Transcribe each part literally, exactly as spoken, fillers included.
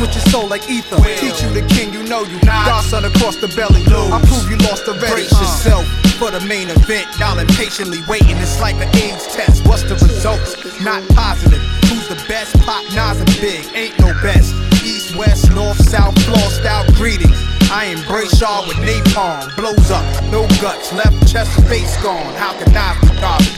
with your soul like ether. Teach you the king, you know you. Godson across the belly. I prove you lost already. Brace yourself for the main event. Y'all impatiently waiting. It's like an AIDS test. What's the results? Not positive. Who's the best? Pop, Nas, and Big. Ain't no best. East, west, north, south, flossed out greetings. I embrace y'all with napalm. Blows up, no guts, left chest, face gone. How can I be garbage?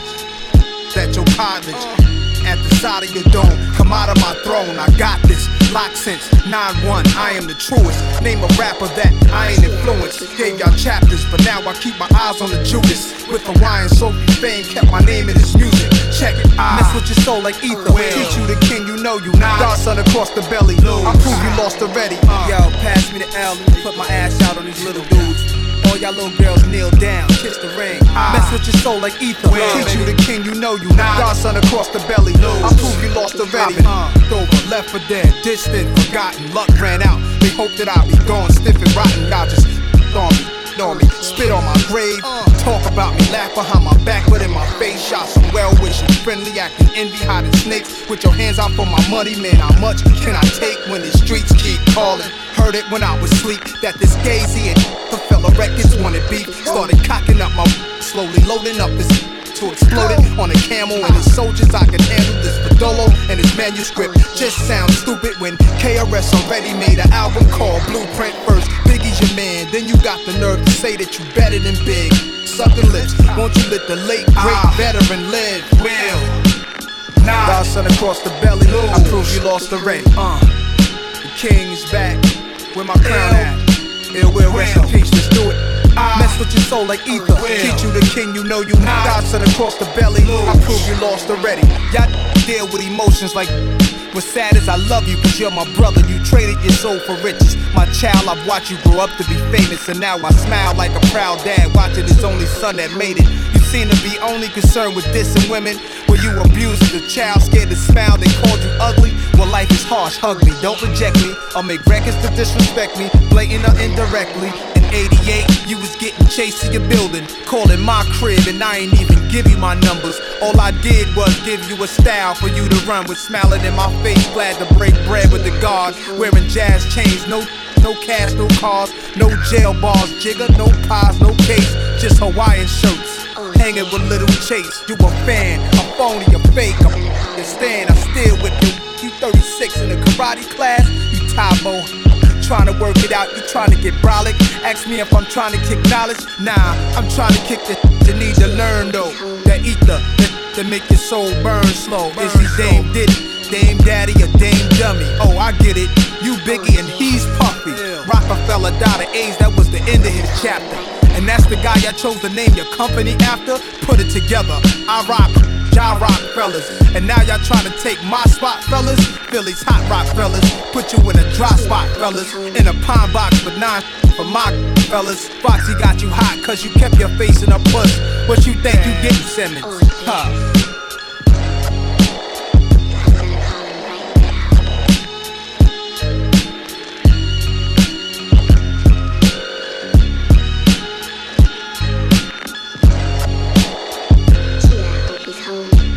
At your college, at the side of your dome. Come out of my throne, I got this. Locked since nine one, I am the truest. Name a rapper that I ain't influenced. Gave y'all chapters, but now I keep my eyes on the Judas. With Hawaiian Sophie fame, kept my name in his music. Check it, I mess with your soul like ether. Teach you the king, you know you. Godson across the belly. I prove you lost already. Yo, pass me the L, let me put my ass out on these little dudes. All y'all little girls kneel down, kiss the ring. Mess with your soul like ether. Teach you the king, you know you. Godson across the belly. I prove you lost already. Over, left for dead, distant, forgotten. Luck ran out. They hope that I'll be gone, stiff and rotten. Y'all just on me, on me, spit on my grave. Talk about me, laugh behind my back, but in my face, shot some well-wishing, friendly, acting envy, hiding snakes. With your hands out for my money, man, how much can I take when the streets keep calling? Heard it when I was asleep, that this Gazy and the fella records wanted beef. Started cocking up my slowly loading up this to explode it on a camel and his soldiers. I can handle this Fadolo and his manuscript. Just sounds stupid when K R S already made an album called Blueprint. First, Biggie's your man, then you got the nerve to say that you better than Big. Sucking lips, won't you let the late great veteran live? Will, nah. Godson across the belly, I prove you lost already. Uh, the king is back, where my crown at? Ill will, rest in peace, let's do it. Mess with your soul like ether. Teach you the king, you know you. Godson across the belly, I prove you lost already. Y'all deal with emotions like what's sad is I love you cause you're my brother. You traded your soul for riches. My child, I've watched you grow up to be famous, and now I smile like a proud dad watching his only son that made it. You seem to be only concerned with dissing women. Were you abused as a child, scared to smile, they called you ugly? Well, life is harsh, hug me, don't reject me. I'll make records to disrespect me, blatant or indirectly. In eighty-eight, you was getting chased to your building, calling my crib, and I ain't even give you my numbers. All I did was give you a style for you to run with, smiling in my face, glad to break bread with the guard. Wearing jazz chains, no no cash, no cars, no jail bars, jigger, no pies, no case, just Hawaiian shirts. Hanging with Little Chase, you a fan, a phony, a fake, I'm understand, I still with you. You thirty-six in the karate class, you Tybo, trying to work it out, you trying to get brolic. Ask me if I'm trying to kick knowledge, nah, I'm trying to kick the you need to learn though. That ether, that, that make your soul burn slow. Is he Dame Diddy, Dame Daddy, or Dame Dummy? Oh, I get it, you Biggie and he's Puffy. Rockefeller died of AIDS, that was the end of his chapter. And that's the guy I chose to name your company after? Put it together, I rock, y'all rock fellas. And now y'all trying to take my spot, fellas? Philly's hot rock fellas, put you in a dry spot, fellas. In a pine box with nine for my fellas. Foxy got you hot cause you kept your face in a puss. What you think you getting, Simmons? Huh. He's home.